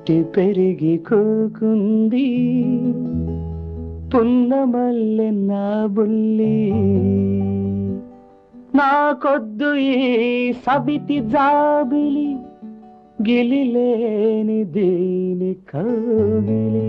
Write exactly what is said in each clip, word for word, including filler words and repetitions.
పుట్టి పెరిగి కూకుంది పున్నమల్లె నా బుల్లి. నాకొద్దు ఈ సబితి జాబిలి గిలిలేని దీని కౌగిలి.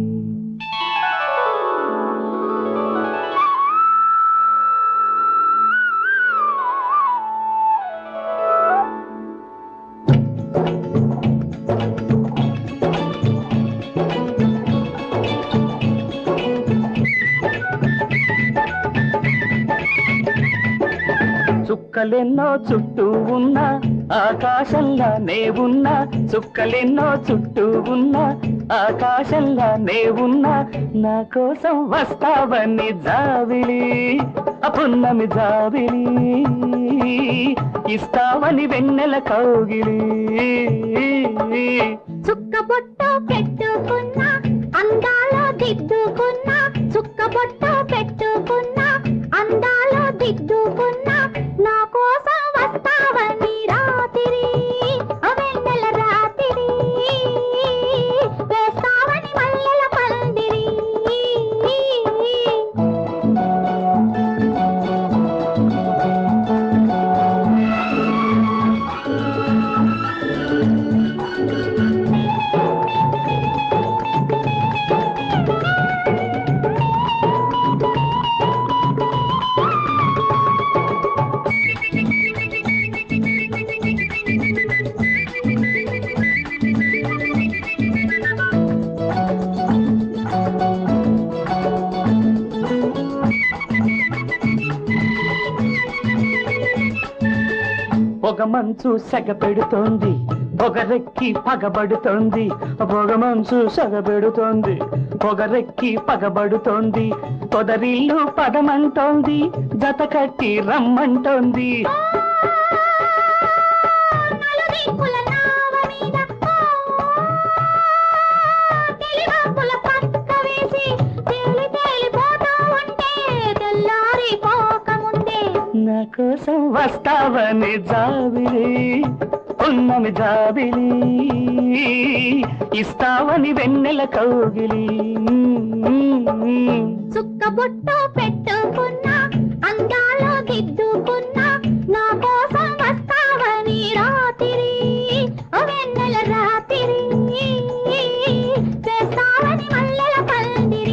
చుక్కలెన్నో చుట్టూ ఉన్నా ఆకాశంలా నే ఉన్నా, చుక్కలెన్నో చుట్టూ ఉన్నా ఆకాశంలా నే ఉన్నా, నా కోసం వస్తావని జాబిలి అపున్నమి జాబిలి, ఇస్తావని వెన్నెల కౌగిలి. చుక్క బొట్టు పెట్టుకున్నా అందాలో దిద్దుకున్నా, చుక్క బొట్టు పెట్టుకున్నా అందాలో దిద్దుకున్నా, నా కోసం వస్తావని రాత్రి వెన్నెల రాత్రి, వేస్తావని మల్లెల పందిరి. పొగమంచు సెగ పెడుతోంది పొగరెక్కి పగబడుతోంది, పొగమంచు సెగ పెడుతోంది పొగరెక్కి పగబడుతోంది, పొదరిల్లు పదమంటోంది జత కట్టి రమ్మంటోంది. నా కోసం వస్తావని జాబిలి ఉన్నమి జాబిలి, ఇస్తావని వెన్నెల కౌగిలి. చుక్క బొట్టు పెట్టుకున్నా అందాలో దిద్దుకున్నా, నా కోసం వస్తావని రాత్రి వెన్నెల రాత్రి, చేస్తావని మల్లెల పందిరి.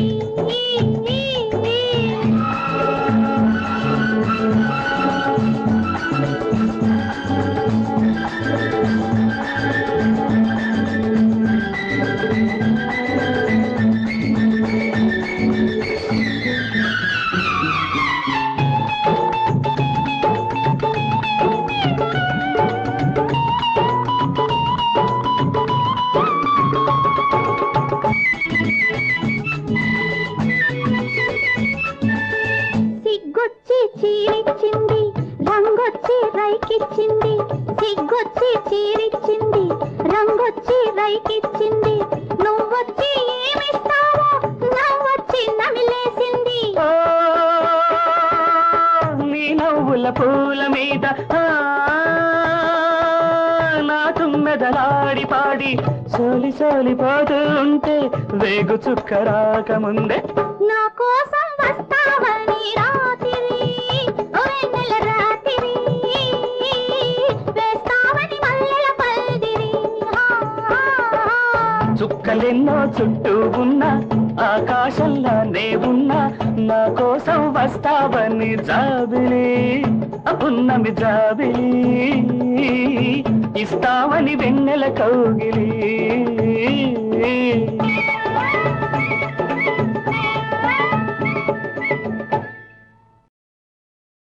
సిగ్గొచ్చి చీరిచ్చింది రంగొచ్చి రైకిచ్చింది, సిగ్గొచ్చి చీరిచ్చింది రంగొచ్చి రైకిచ్చింది, నువ్వొచ్చి ఏమిస్తావో నవ్వొచ్చి నమిలేసింది. నీ నవ్వుల పూల మీద నా తుమ్మెదలాడి పాడి సోలి సోలిపోతూ ఉంటే వేగు చుక్క రాకముందే, నా కోసం వస్తావని రాత్రి వెన్నెల రాత్రి, వేస్తావని మల్లెల పందిరి. చుక్కలెన్నో చుట్టూ ఉన్నా ఆకాశంలా నే ఉన్నా, నా కోసం వస్తావని జాబిలి అపున్నమి జాబిలి, ఇస్తావని వెన్నెల కౌగిలి.